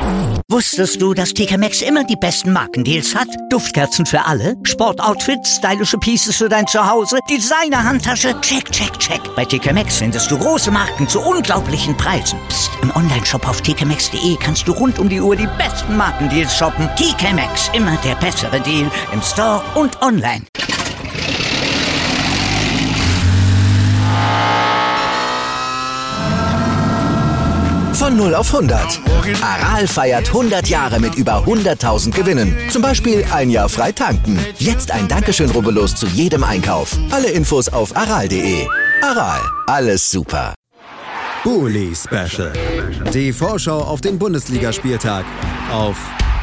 Wusstest du, dass TK Maxx immer die besten Markendeals hat? Duftkerzen für alle, Sportoutfits, stylische Pieces für dein Zuhause, Designer-Handtasche, check, check, check. Bei TK Maxx findest du große Marken zu unglaublichen Preisen. Psst. Im Onlineshop auf tkmaxx.de kannst du rund um die Uhr die besten Markendeals shoppen. TK Maxx, immer der bessere Deal im Store und online. Von 0 auf 100. Aral feiert 100 Jahre mit über 100.000 Gewinnen. Zum Beispiel ein Jahr frei tanken. Jetzt ein Dankeschön, rubbellos zu jedem Einkauf. Alle Infos auf aral.de. Aral, alles super. Bully Special. Die Vorschau auf den Bundesligaspieltag auf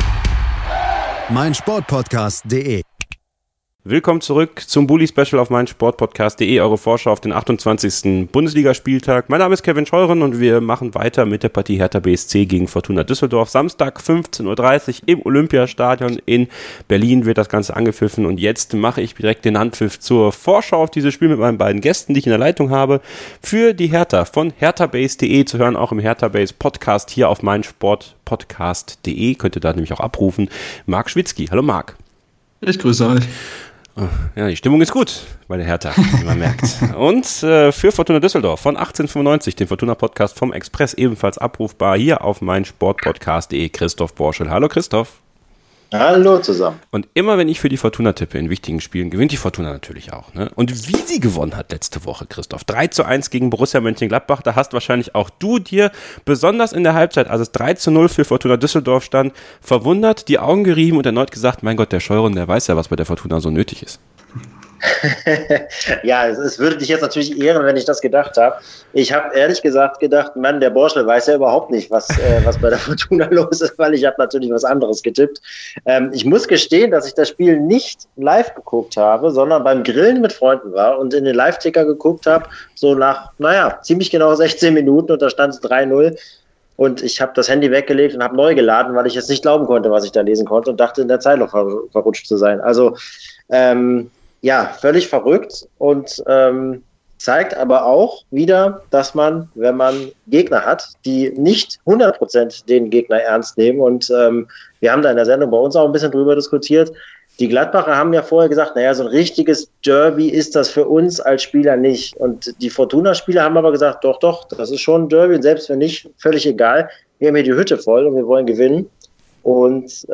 meinsportpodcast.de. Willkommen zurück zum Bully Special auf meinsportpodcast.de, eure Vorschau auf den 28. Bundesligaspieltag. Mein Name ist Kevin Scheuren und wir machen weiter mit der Partie Hertha BSC gegen Fortuna Düsseldorf. Samstag 15.30 Uhr im Olympiastadion in Berlin wird das Ganze angepfiffen und jetzt mache ich direkt den Anpfiff zur Vorschau auf dieses Spiel mit meinen beiden Gästen, die ich in der Leitung habe. Für die Hertha von herthabase.de zu hören, auch im Hertha Base Podcast hier auf meinsportpodcast.de. Könnt ihr da nämlich auch abrufen. Marc Schwitzky. Hallo Marc. Ich grüße euch. Ja, die Stimmung ist gut bei der Hertha, wie man merkt. Und für Fortuna Düsseldorf von 1895, den Fortuna-Podcast vom Express, ebenfalls abrufbar hier auf meinsportpodcast.de, Christoph Borschel. Hallo Christoph. Hallo zusammen. Und immer wenn ich für die Fortuna tippe in wichtigen Spielen, gewinnt die Fortuna natürlich auch. Ne? Und wie sie gewonnen hat letzte Woche, Christoph, 3:1 gegen Borussia Mönchengladbach, da hast wahrscheinlich auch du dir, besonders in der Halbzeit, als es 3:0 für Fortuna Düsseldorf stand, verwundert, die Augen gerieben und erneut gesagt, mein Gott, der Scheuren, der weiß ja, was bei der Fortuna so nötig ist. Ja, es würde dich jetzt natürlich ehren, wenn ich das gedacht habe. Ich habe ehrlich gesagt gedacht, Mann, der Borschel weiß ja überhaupt nicht, was bei der Fortuna los ist, weil ich habe natürlich was anderes getippt. Ich muss gestehen, dass ich das Spiel nicht live geguckt habe, sondern beim Grillen mit Freunden war und in den Live-Ticker geguckt habe, so nach, ziemlich genau 16 Minuten und da stand es 3:0. Und ich habe das Handy weggelegt und habe neu geladen, weil ich jetzt nicht glauben konnte, was ich da lesen konnte und dachte, in der Zeit noch verrutscht zu sein. Also, ja, völlig verrückt und zeigt aber auch wieder, dass man, wenn man Gegner hat, die nicht 100% den Gegner ernst nehmen und wir haben da in der Sendung bei uns auch ein bisschen drüber diskutiert, die Gladbacher haben ja vorher gesagt, so ein richtiges Derby ist das für uns als Spieler nicht und die Fortuna-Spieler haben aber gesagt, doch, das ist schon ein Derby und selbst wenn nicht, völlig egal, wir haben hier die Hütte voll und wir wollen gewinnen und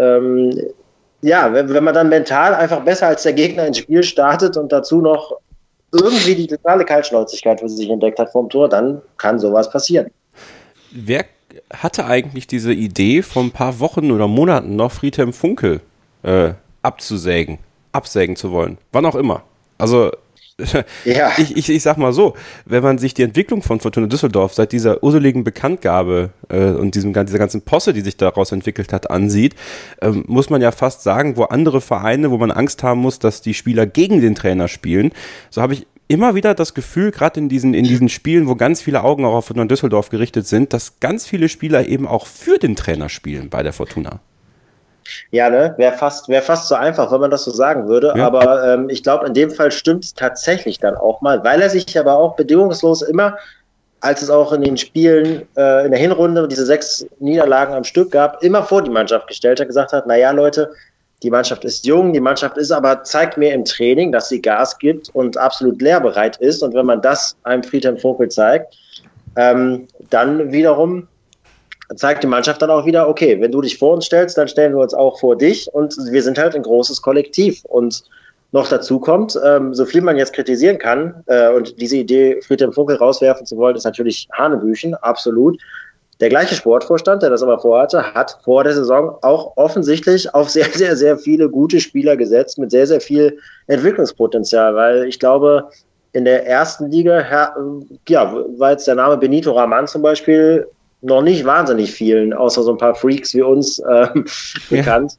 ja, wenn man dann mental einfach besser als der Gegner ins Spiel startet und dazu noch irgendwie die totale Kaltschnäuzigkeit für sich entdeckt hat vom Tor, dann kann sowas passieren. Wer hatte eigentlich diese Idee vor ein paar Wochen oder Monaten noch Friedhelm Funkel absägen zu wollen? Wann auch immer. Also ja. Ich sag mal so, wenn man sich die Entwicklung von Fortuna Düsseldorf seit dieser urseligen Bekanntgabe und dieser ganzen Posse, die sich daraus entwickelt hat, ansieht, muss man ja fast sagen, wo andere Vereine, wo man Angst haben muss, dass die Spieler gegen den Trainer spielen, so habe ich immer wieder das Gefühl, gerade in diesen Spielen, wo ganz viele Augen auch auf Fortuna Düsseldorf gerichtet sind, dass ganz viele Spieler eben auch für den Trainer spielen bei der Fortuna. Ja, ne, wäre fast so einfach, wenn man das so sagen würde, ja. Aber ich glaube, in dem Fall stimmt es tatsächlich dann auch mal, weil er sich aber auch bedingungslos immer, als es auch in den Spielen in der Hinrunde diese 6 Niederlagen am Stück gab, immer vor die Mannschaft gestellt hat, gesagt hat, Leute, die Mannschaft ist jung, die Mannschaft ist aber, zeigt mir im Training, dass sie Gas gibt und absolut lehrbereit ist und wenn man das einem Friedhelm Funkel zeigt, dann wiederum zeigt die Mannschaft dann auch wieder, okay, wenn du dich vor uns stellst, dann stellen wir uns auch vor dich und wir sind halt ein großes Kollektiv. Und noch dazu kommt, so viel man jetzt kritisieren kann und diese Idee, Friedhelm Funkel rauswerfen zu wollen, ist natürlich Hanebüchen, absolut. Der gleiche Sportvorstand, der das aber vorhatte, hat vor der Saison auch offensichtlich auf sehr, sehr, sehr viele gute Spieler gesetzt mit sehr, sehr viel Entwicklungspotenzial, weil ich glaube, in der ersten Liga, war jetzt der Name Benito Raman zum Beispiel noch nicht wahnsinnig vielen, außer so ein paar Freaks wie uns bekannt.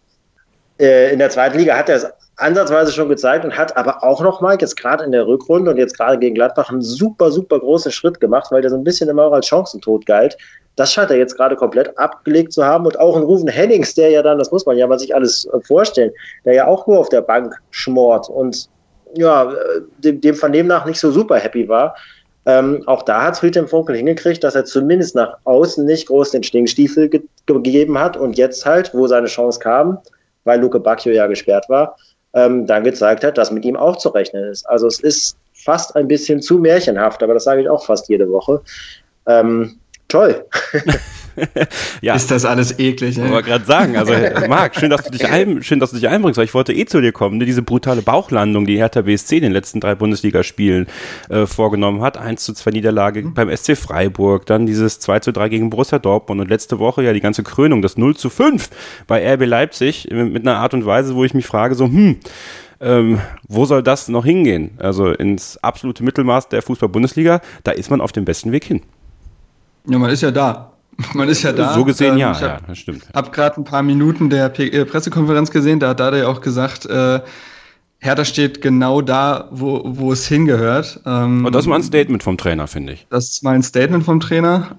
In der zweiten Liga hat er es ansatzweise schon gezeigt und hat aber auch nochmal, jetzt gerade in der Rückrunde und jetzt gerade gegen Gladbach, einen super, super großen Schritt gemacht, weil der so ein bisschen immer auch als Chancentod galt. Das scheint er jetzt gerade komplett abgelegt zu haben und auch ein Ruven Hennings, der ja dann, das muss man ja mal sich alles vorstellen, der ja auch nur auf der Bank schmort und ja, dem Vernehmen nach nicht so super happy war. Auch da hat Friedhelm Funkel hingekriegt, dass er zumindest nach außen nicht groß den Stinkstiefel gegeben hat und jetzt halt, wo seine Chance kam, weil Luke Bacchio ja gesperrt war, dann gezeigt hat, dass mit ihm auch zu rechnen ist. Also es ist fast ein bisschen zu märchenhaft, aber das sage ich auch fast jede Woche. Toll. Ja. Ist das alles eklig, ey. Ich wollte gerade sagen, also Marc, schön, dass du dich einbringst, weil ich wollte zu dir kommen. Diese brutale Bauchlandung, die Hertha BSC in den letzten 3 Bundesligaspielen vorgenommen hat. 1:2 Niederlage beim SC Freiburg, dann dieses 2:3 gegen Borussia Dortmund und letzte Woche ja die ganze Krönung, das 0:5 bei RB Leipzig mit einer Art und Weise, wo ich mich frage, so, wo soll das noch hingehen? Also ins absolute Mittelmaß der Fußball-Bundesliga, da ist man auf dem besten Weg hin. Ja, man ist ja da. So gesehen, ja, das stimmt. Ich habe gerade ein paar Minuten der Pressekonferenz gesehen, da hat Dada ja auch gesagt, Hertha steht genau da, wo es hingehört. Und das ist mal ein Statement vom Trainer, finde ich. Das ist mal ein Statement vom Trainer.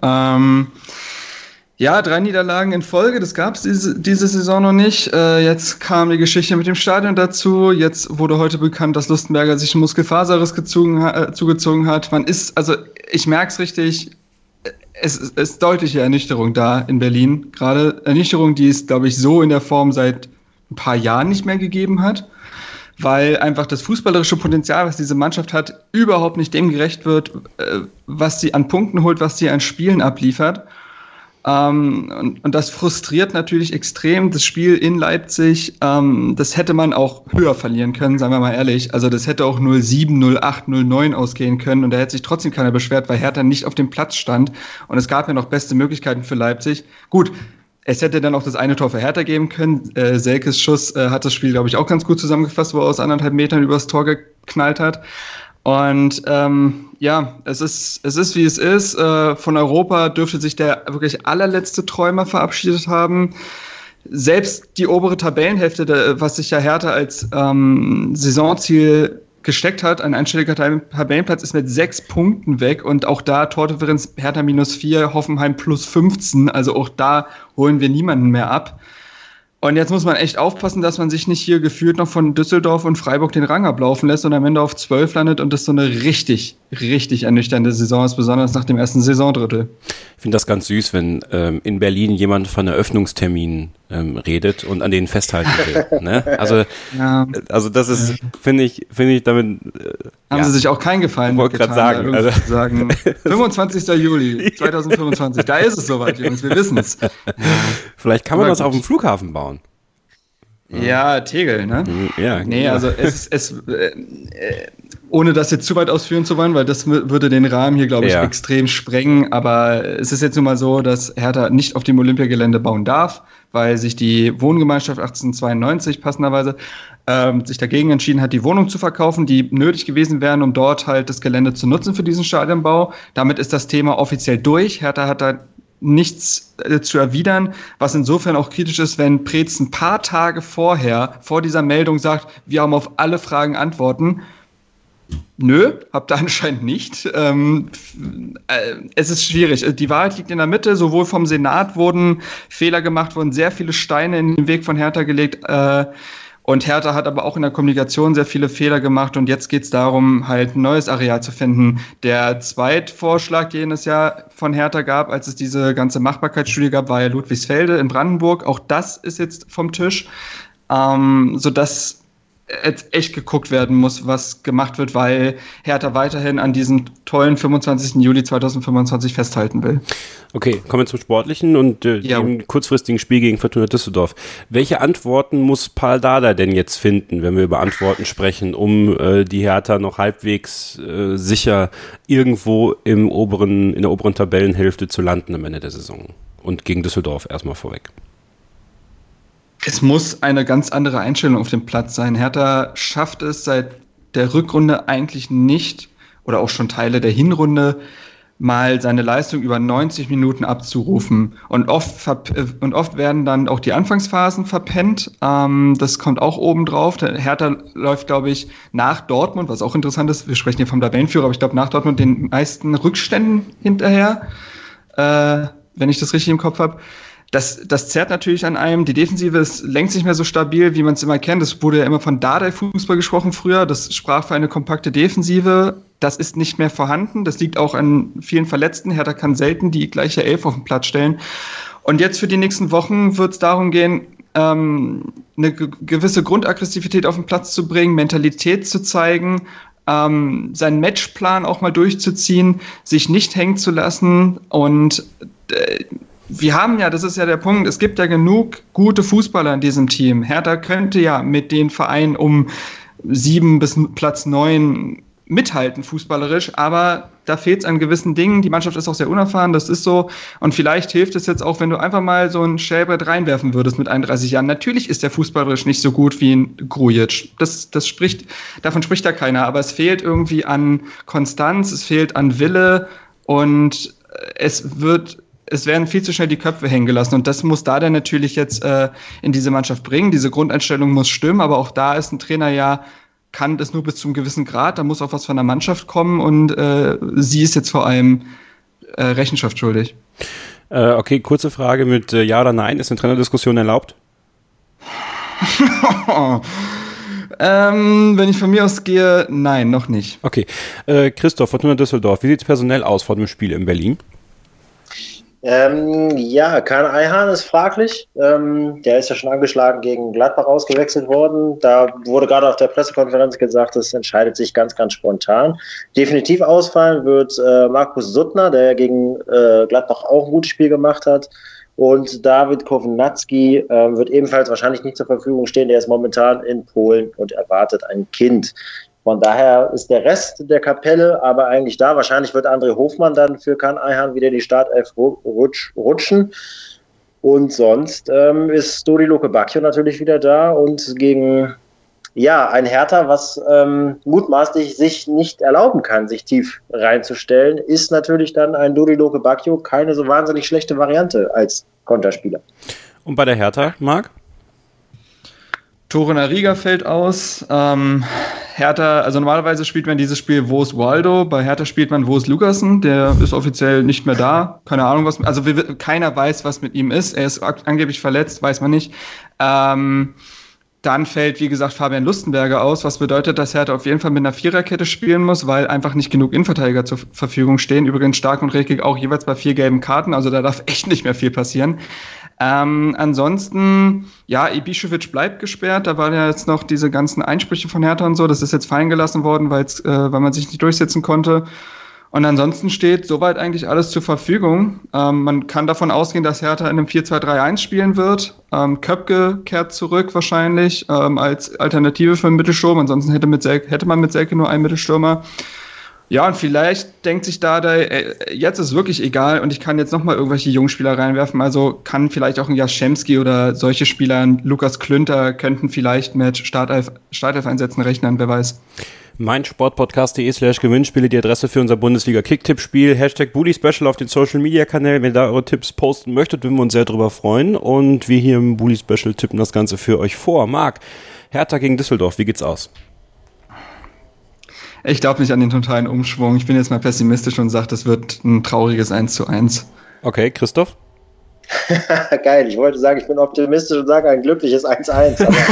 3 Niederlagen in Folge, das gab es diese Saison noch nicht. Jetzt kam die Geschichte mit dem Stadion dazu. Jetzt wurde heute bekannt, dass Lustenberger sich einen Muskelfaserriss zugezogen hat. Ich merke es richtig, es ist deutliche Ernüchterung da in Berlin. Gerade Ernüchterung, die es, glaube ich, so in der Form seit ein paar Jahren nicht mehr gegeben hat, weil einfach das fußballerische Potenzial, was diese Mannschaft hat, überhaupt nicht dem gerecht wird, was sie an Punkten holt, was sie an Spielen abliefert. Und das frustriert natürlich extrem. Das Spiel in Leipzig, das hätte man auch höher verlieren können, sagen wir mal ehrlich. Also das hätte auch 0:7, 0:8, 0:9 ausgehen können und da hätte sich trotzdem keiner beschwert, weil Hertha nicht auf dem Platz stand und es gab ja noch beste Möglichkeiten für Leipzig. Gut, es hätte dann auch das eine Tor für Hertha geben können. Selkes Schuss hat das Spiel, glaube ich, auch ganz gut zusammengefasst, wo er aus 1,5 Metern übers Tor geknallt hat. Und es ist wie es ist. Von Europa dürfte sich der wirklich allerletzte Träumer verabschiedet haben. Selbst die obere Tabellenhälfte, was sich ja Hertha als Saisonziel gesteckt hat, ein einstelliger Tabellenplatz, ist mit 6 Punkten weg und auch da Tordifferenz Hertha -4, Hoffenheim +15, also auch da holen wir niemanden mehr ab. Und jetzt muss man echt aufpassen, dass man sich nicht hier gefühlt noch von Düsseldorf und Freiburg den Rang ablaufen lässt und am Ende auf 12 landet und das so eine richtig, richtig ernüchternde Saison ist, besonders nach dem ersten Saisondrittel. Ich finde das ganz süß, wenn in Berlin jemand von Eröffnungsterminen redet und an denen festhalten will. Ne? Also das ist, finde ich damit... Haben sie sich auch keinen Gefallen getan. Wollte gerade sagen. 25. Juli 2025, da ist es soweit, Jungs, wir wissen es. Vielleicht kann man das auf dem Flughafen bauen. Ja, Tegel, ne? Ja, nee, also ohne das jetzt zu weit ausführen zu wollen, weil das würde den Rahmen hier, glaube ich, extrem sprengen. Aber es ist jetzt nun mal so, dass Hertha nicht auf dem Olympiagelände bauen darf, weil sich die Wohngemeinschaft 1892 passenderweise sich dagegen entschieden hat, die Wohnung zu verkaufen, die nötig gewesen wären, um dort halt das Gelände zu nutzen für diesen Stadionbau. Damit ist das Thema offiziell durch. Hertha hat da nichts zu erwidern, was insofern auch kritisch ist, wenn Preetz ein paar Tage vor dieser Meldung sagt, wir haben auf alle Fragen Antworten. Nö, habt ihr anscheinend nicht. Es ist schwierig. Die Wahrheit liegt in der Mitte. Sowohl vom Senat wurden Fehler gemacht, wurden sehr viele Steine in den Weg von Hertha gelegt. Und Hertha hat aber auch in der Kommunikation sehr viele Fehler gemacht. Und jetzt geht es darum, halt ein neues Areal zu finden. Der Zweitvorschlag, den es ja von Hertha gab, als es diese ganze Machbarkeitsstudie gab, war ja Ludwigsfelde in Brandenburg. Auch das ist jetzt vom Tisch, sodass jetzt echt geguckt werden muss, was gemacht wird, weil Hertha weiterhin an diesem tollen 25. Juli 2025 festhalten will. Okay, kommen wir zum Sportlichen und dem kurzfristigen Spiel gegen Fortuna Düsseldorf. Welche Antworten muss Pal Dardai denn jetzt finden, wenn wir über Antworten sprechen, um die Hertha noch halbwegs sicher irgendwo in der oberen Tabellenhälfte zu landen am Ende der Saison? Und gegen Düsseldorf erstmal vorweg. Es muss eine ganz andere Einstellung auf dem Platz sein. Hertha schafft es seit der Rückrunde eigentlich nicht, oder auch schon Teile der Hinrunde, mal seine Leistung über 90 Minuten abzurufen. Und oft werden dann auch die Anfangsphasen verpennt. Das kommt auch oben drauf. Der Hertha läuft, glaube ich, nach Dortmund, was auch interessant ist. Wir sprechen hier vom Tabellenführer, aber ich glaube, nach Dortmund den meisten Rückständen hinterher, wenn ich das richtig im Kopf habe. Das zerrt natürlich an einem. Die Defensive ist längst nicht mehr so stabil, wie man es immer kennt. Es wurde ja immer von Dardai-Fußball gesprochen früher. Das sprach für eine kompakte Defensive. Das ist nicht mehr vorhanden. Das liegt auch an vielen Verletzten. Hertha kann selten die gleiche Elf auf den Platz stellen. Und jetzt für die nächsten Wochen wird es darum gehen, eine gewisse Grundaggressivität auf den Platz zu bringen, Mentalität zu zeigen, seinen Matchplan auch mal durchzuziehen, sich nicht hängen zu lassen. Und wir haben ja, das ist ja der Punkt, es gibt ja genug gute Fußballer in diesem Team. Hertha könnte ja mit den Vereinen um 7 bis Platz 9 mithalten, fußballerisch, aber da fehlt es an gewissen Dingen. Die Mannschaft ist auch sehr unerfahren, das ist so. Und vielleicht hilft es jetzt auch, wenn du einfach mal so ein Schellbrett reinwerfen würdest mit 31 Jahren. Natürlich ist der fußballerisch nicht so gut wie ein Grujic. Davon spricht da keiner. Aber es fehlt irgendwie an Konstanz, es fehlt an Wille und es werden viel zu schnell die Köpfe hängen gelassen. Und das muss Dardai natürlich jetzt in diese Mannschaft bringen. Diese Grundeinstellung muss stimmen, aber auch da ist ein Trainer ja, kann das nur bis zu einem gewissen Grad, da muss auch was von der Mannschaft kommen und sie ist jetzt vor allem Rechenschaft schuldig. Okay, kurze Frage mit Ja oder Nein, ist eine Trainerdiskussion erlaubt? Wenn ich von mir aus gehe, nein, noch nicht. Okay, Christoph, Fortuna Düsseldorf, wie sieht es personell aus vor dem Spiel in Berlin? Kahn Ayhan ist fraglich. Der ist ja schon angeschlagen gegen Gladbach ausgewechselt worden. Da wurde gerade auf der Pressekonferenz gesagt, das entscheidet sich ganz, ganz spontan. Definitiv ausfallen wird Markus Suttner, der gegen Gladbach auch ein gutes Spiel gemacht hat. Und David Kownacki wird ebenfalls wahrscheinlich nicht zur Verfügung stehen. Der ist momentan in Polen und erwartet ein Kind. Von daher ist der Rest der Kapelle aber eigentlich da. Wahrscheinlich wird André Hofmann dann für Kahn Ayhan wieder die Startelf rutschen. Und sonst ist Dodi Lukebakio natürlich wieder da. Und gegen ein Hertha, was mutmaßlich sich nicht erlauben kann, sich tief reinzustellen, ist natürlich dann ein Dodi Lukebakio keine so wahnsinnig schlechte Variante als Konterspieler. Und bei der Hertha, Marc? Toruna Riga fällt aus. Hertha, also normalerweise spielt man dieses Spiel, wo ist Waldo? Bei Hertha spielt man, wo ist Lukassen? Der ist offiziell nicht mehr da. Keine Ahnung, keiner weiß, was mit ihm ist. Er ist angeblich verletzt, weiß man nicht. Dann fällt, wie gesagt, Fabian Lustenberger aus, was bedeutet, dass Hertha auf jeden Fall mit einer Viererkette spielen muss, weil einfach nicht genug Innenverteidiger zur Verfügung stehen. Übrigens Stark und Rekik auch jeweils bei 4 gelben Karten, also da darf echt nicht mehr viel passieren. Ansonsten, Ibišević bleibt gesperrt. Da waren ja jetzt noch diese ganzen Einsprüche von Hertha und so. Das ist jetzt fallen gelassen worden, weil man sich nicht durchsetzen konnte. Und ansonsten steht soweit eigentlich alles zur Verfügung. Man kann davon ausgehen, dass Hertha in einem 4-2-3-1 spielen wird. Köpke kehrt zurück wahrscheinlich als Alternative für einen Mittelstürmer. Ansonsten hätte man mit Selke nur einen Mittelstürmer. Ja, und vielleicht denkt sich Dardai, jetzt ist wirklich egal und ich kann jetzt nochmal irgendwelche Jungspieler reinwerfen. Also kann vielleicht auch ein Jaschemski oder solche Spieler, Lukas Klünter, könnten vielleicht mit Startelf-Einsätzen rechnen, wer weiß. meinsportpodcast.de/Gewinnspiele, die Adresse für unser Bundesliga-Kick-Tipp-Spiel. #BullySpecial auf den Social-Media-Kanälen. Wenn ihr da eure Tipps posten möchtet, würden wir uns sehr drüber freuen. Und wir hier im Bully-Special tippen das Ganze für euch vor. Marc, Hertha gegen Düsseldorf, wie geht's aus? Ich glaube nicht an den totalen Umschwung. Ich bin jetzt mal pessimistisch und sage, das wird ein trauriges 1:1. Okay, Christoph? Geil, ich wollte sagen, ich bin optimistisch und sage ein glückliches 1:1. Aber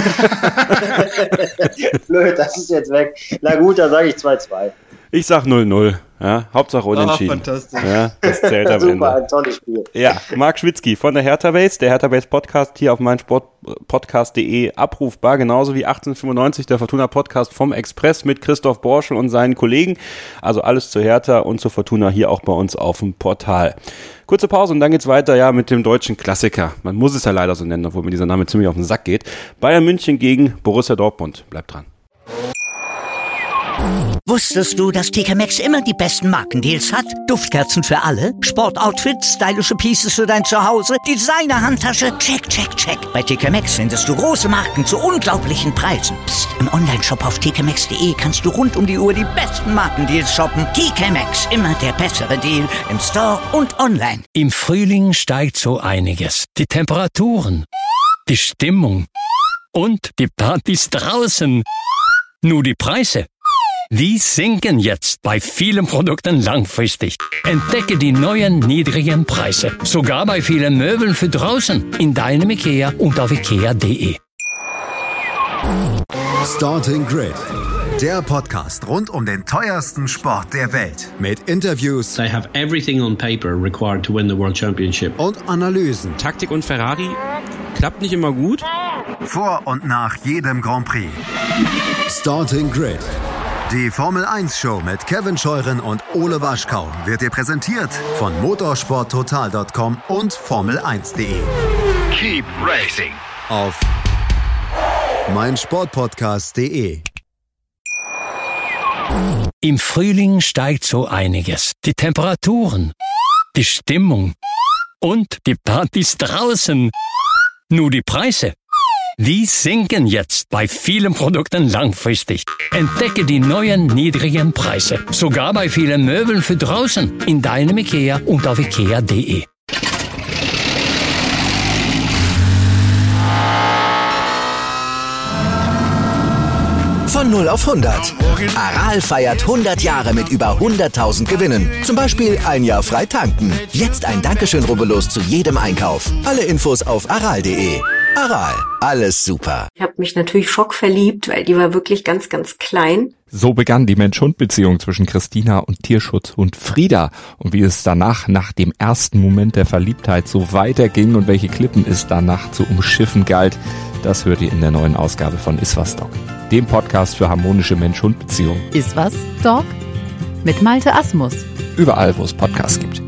blöd, das ist jetzt weg. Na gut, dann sage ich 2:2. Ich sag 0:0. Ja, Hauptsache unentschieden. Fantastisch. Ja, das zählt am Super, Ende. ein tolles Spiel. Ja, Marc Schwitzky von der Hertha Base, der Hertha Base Podcast hier auf meinsportpodcast.de abrufbar, genauso wie 1895, der Fortuna Podcast vom Express mit Christoph Borschel und seinen Kollegen. Also alles zu Hertha und zu Fortuna hier auch bei uns auf dem Portal. Kurze Pause und dann geht's weiter, mit dem deutschen Klassiker. Man muss es ja leider so nennen, obwohl mir dieser Name ziemlich auf den Sack geht. Bayern München gegen Borussia Dortmund. Bleibt dran. Wusstest du, dass TK Maxx immer die besten Markendeals hat? Duftkerzen für alle, Sportoutfits, stylische Pieces für dein Zuhause, Designer-Handtasche, check, check, check. Bei TK Maxx findest du große Marken zu unglaublichen Preisen. Psst. Im Onlineshop auf tkmaxx.de kannst du rund um die Uhr die besten Markendeals shoppen. TK Maxx, immer der bessere Deal im Store und online. Im Frühling steigt so einiges. Die Temperaturen, die Stimmung und die Partys draußen. Nur die Preise, Die sinken jetzt bei vielen Produkten langfristig. Entdecke die neuen niedrigen Preise. Sogar bei vielen Möbeln für draußen. In deinem IKEA und auf IKEA.de. Starting Grid. Der Podcast rund um den teuersten Sport der Welt. Mit Interviews. They have everything on paper required to win the World Championship. Und Analysen. Taktik und Ferrari klappt nicht immer gut. Vor und nach jedem Grand Prix. Starting Grid. Die Formel 1 Show mit Kevin Scheuren und Ole Waschkau wird dir präsentiert von motorsporttotal.com und Formel1.de. Keep racing. Auf meinsportpodcast.de. Im Frühling steigt so einiges. Die Temperaturen, die Stimmung und die Partys draußen. Nur die Preise, die sinken jetzt bei vielen Produkten langfristig. Entdecke die neuen niedrigen Preise. Sogar bei vielen Möbeln für draußen. In deinem IKEA und auf IKEA.de. Von 0 auf 100. Aral feiert 100 Jahre mit über 100.000 Gewinnen. Zum Beispiel ein Jahr frei tanken. Jetzt ein Dankeschön, rubbellos zu jedem Einkauf. Alle Infos auf aral.de. Aral, alles super. Ich habe mich natürlich schockverliebt, weil die war wirklich ganz, ganz klein. So begann die Mensch-Hund-Beziehung zwischen Christina und Tierschutzhund Frieda. Und wie es danach, nach dem ersten Moment der Verliebtheit, so weiterging und welche Klippen es danach zu umschiffen galt, das hört ihr in der neuen Ausgabe von Iswas Dog, dem Podcast für harmonische Mensch-Hund-Beziehungen. Iswas Dog mit Malte Asmus. Überall, wo es Podcasts gibt.